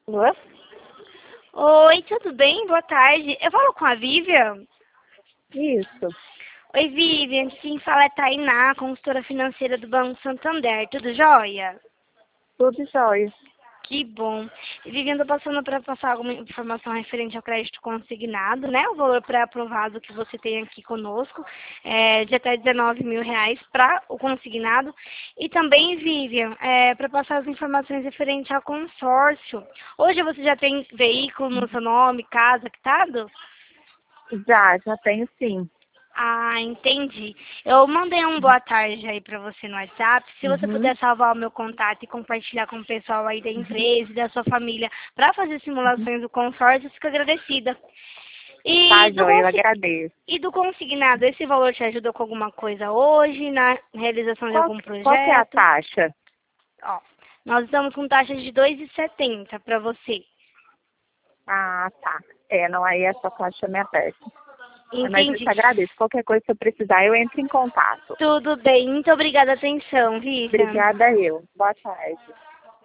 Alô? Oi, tudo bem? Boa tarde. Eu falo com a Vivian. Isso, Oi, Vivian. Quem fala é Tainá, consultora financeira do Banco Santander. Tudo jóia? tudo jóia. Que bom. Vivian, estou passando para passar alguma informação referente ao crédito consignado, né? O valor pré-aprovado que você tem aqui conosco é de até R$ 19.000 para o consignado. E também, Vivian, para passar as informações referentes ao consórcio. Hoje você já tem veículo no seu nome, casa, quitado? Já tenho sim. Ah, entendi. Eu mandei um boa tarde aí pra você no WhatsApp. Se você Uhum. puder salvar o meu contato e compartilhar com o pessoal aí da empresa e da sua família para fazer simulações do consórcio, eu fico agradecida. Tá, E do, jóia, eu agradeço. e do consignado, esse valor te ajudou com alguma coisa hoje, na realização de algum Qual que é a projeto? taxa? Ó, nós estamos com taxa de 2,70 para você. Ah, tá. Não, aí essa taxa me aperta. Mas eu Entendi. te agradeço. Qualquer coisa que eu precisar, eu entro em contato. Tudo bem. Muito obrigada, atenção, Vivian. Obrigada eu. Boa tarde.